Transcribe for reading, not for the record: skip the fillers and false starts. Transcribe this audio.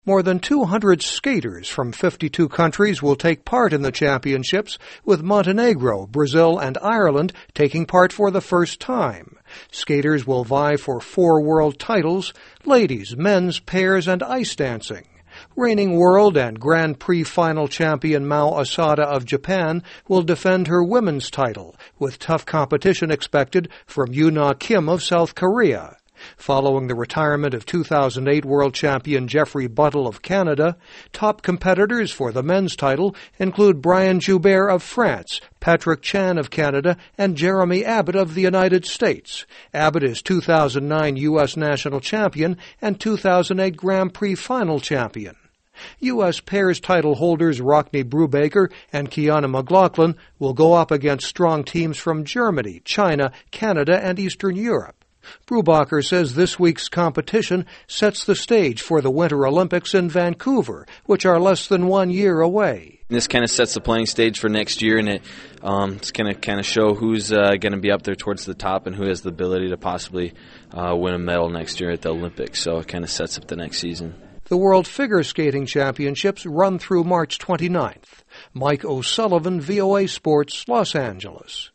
More than 200 skaters from 52 countries will take part in the championships, with Montenegro, Brazil, and Ireland taking part for the first time. Skaters will vie for 4 world titles: ladies, men's, pairs, and ice dancing. Reigning world and Grand Prix final champion Mao Asada of Japan will defend her women's title, with tough competition expected from Yuna Kim of South Korea. Following the retirement of 2008 world champion Jeffrey Buttle of Canada, top competitors for the men's title include Brian Joubert of France, Patrick Chan of Canada, and Jeremy Abbott of the United States. Abbott is 2009 U.S. national champion and 2008 Grand Prix final champion. U.S. pairs title holders Rockne Brubaker and Kiana McLaughlin will go up against strong teams from Germany, China, Canada, and Eastern Europe. Brubaker says this week's competition sets the stage for the Winter Olympics in Vancouver, which are less than 1 year away. This kind of sets the playing stage for next year, and it's going to kind of show who's going to be up there towards the top and who has the ability to possibly win a medal next year at the Olympics. So it kind of sets up the next season. The World Figure Skating Championships run through March 29th. Mike O'Sullivan, VOA Sports, Los Angeles.